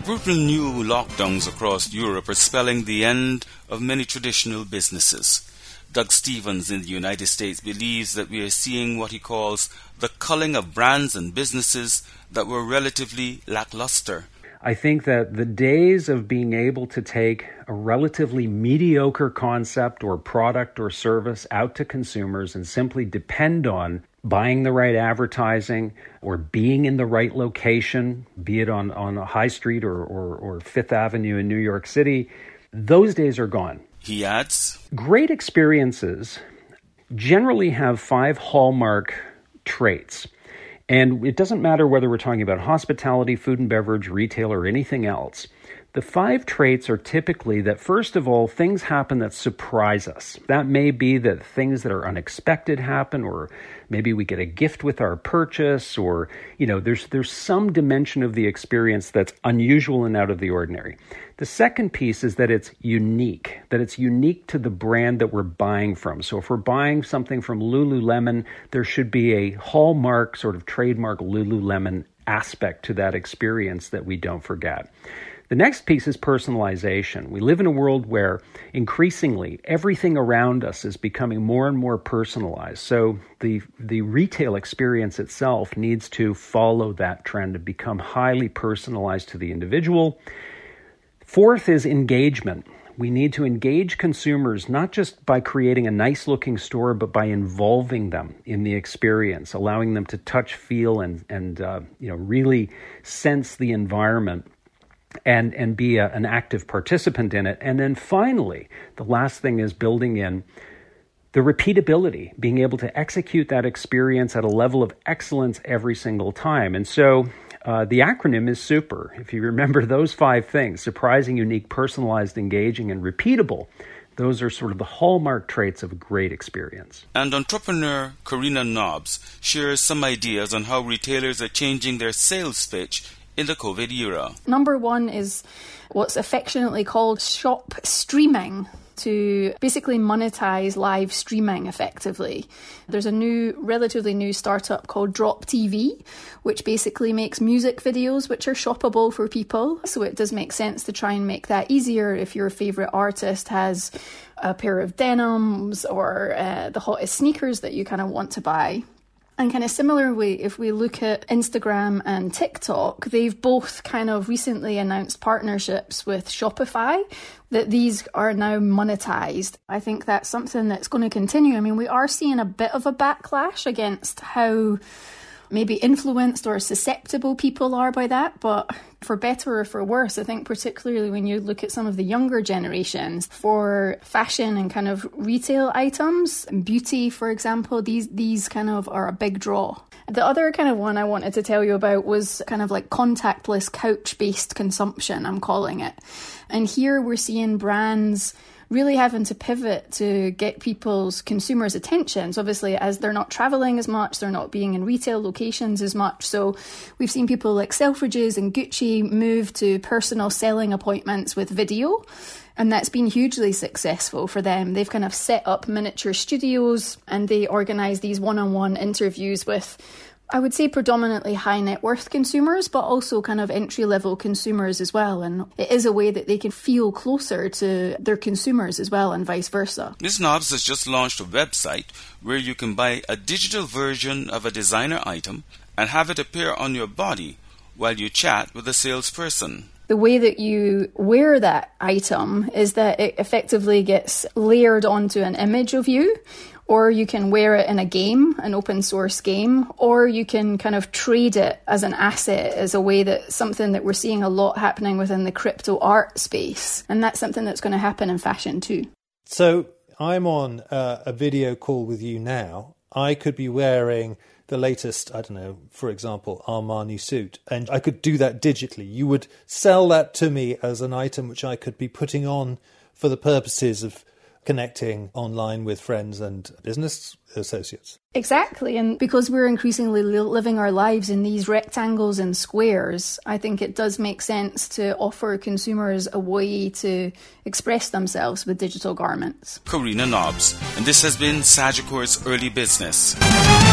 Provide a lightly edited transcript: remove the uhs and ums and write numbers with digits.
brutal new lockdowns across Europe are spelling the end of many traditional businesses. Doug Stevens in the United States believes that we are seeing what he calls the culling of brands and businesses that were relatively lackluster. I think that the days of being able to take a relatively mediocre concept or product or service out to consumers and simply depend on buying the right advertising or being in the right location, be it on a high street or Fifth Avenue in New York City, those days are gone. He adds, great experiences generally have 5 hallmark traits. And it doesn't matter whether we're talking about hospitality, food and beverage, retail, or anything else. The 5 traits are typically that, first of all, things happen that surprise us. That may be that things that are unexpected happen, or maybe we get a gift with our purchase, or, there's some dimension of the experience that's unusual and out of the ordinary. The second piece is that it's unique to the brand that we're buying from. So if we're buying something from Lululemon, there should be a hallmark, sort of trademark Lululemon aspect to that experience that we don't forget. The next piece is personalization. We live in a world where increasingly everything around us is becoming more and more personalized. So the retail experience itself needs to follow that trend to become highly personalized to the individual. Fourth is engagement. We need to engage consumers not just by creating a nice looking store, but by involving them in the experience, allowing them to touch, feel, and really sense the environment and be an active participant in it. And then finally, the last thing is building in the repeatability, being able to execute that experience at a level of excellence every single time. And so the acronym is SUPER. If you remember those 5 things, surprising, unique, personalized, engaging, and repeatable, those are sort of the hallmark traits of a great experience. And entrepreneur Karina Nobbs shares some ideas on how retailers are changing their sales pitch in the COVID era. Number 1 is what's affectionately called shop streaming, to basically monetize live streaming effectively. There's a relatively new startup called Drop TV, which basically makes music videos which are shoppable for people. So it does make sense to try and make that easier if your favorite artist has a pair of denims or the hottest sneakers that you kind of want to buy. And kind of similarly, if we look at Instagram and TikTok, they've both kind of recently announced partnerships with Shopify, that these are now monetized. I think that's something that's going to continue. I mean, we are seeing a bit of a backlash against how maybe influenced or susceptible people are by that, but for better or for worse, I think particularly when you look at some of the younger generations, for fashion and kind of retail items, beauty, for example, these kind of are a big draw. The other kind of one I wanted to tell you about was kind of like contactless couch-based consumption, I'm calling it. And here we're seeing brands really having to pivot to get consumers' attention. So obviously, as they're not traveling as much, they're not being in retail locations as much. So we've seen people like Selfridges and Gucci move to personal selling appointments with video. And that's been hugely successful for them. They've kind of set up miniature studios and they organise these one-on-one interviews with, I would say, predominantly high net worth consumers, but also kind of entry-level consumers as well. And it is a way that they can feel closer to their consumers as well, and vice versa. Ms. Nobbs has just launched a website where you can buy a digital version of a designer item and have it appear on your body while you chat with a salesperson. The way that you wear that item is that it effectively gets layered onto an image of you, or you can wear it in a game, an open source game, or you can kind of trade it as an asset, as a way that something that we're seeing a lot happening within the crypto art space. And that's something that's going to happen in fashion too. So I'm on a video call with you now. I could be wearing the latest, I don't know, for example, Armani suit, and I could do that digitally. You would sell that to me as an item which I could be putting on for the purposes of connecting online with friends and business associates. Exactly. And because we're increasingly living our lives in these rectangles and squares, I think it does make sense to offer consumers a way to express themselves with digital garments. Karina Nobbs, and this has been Sagicor's Early Business.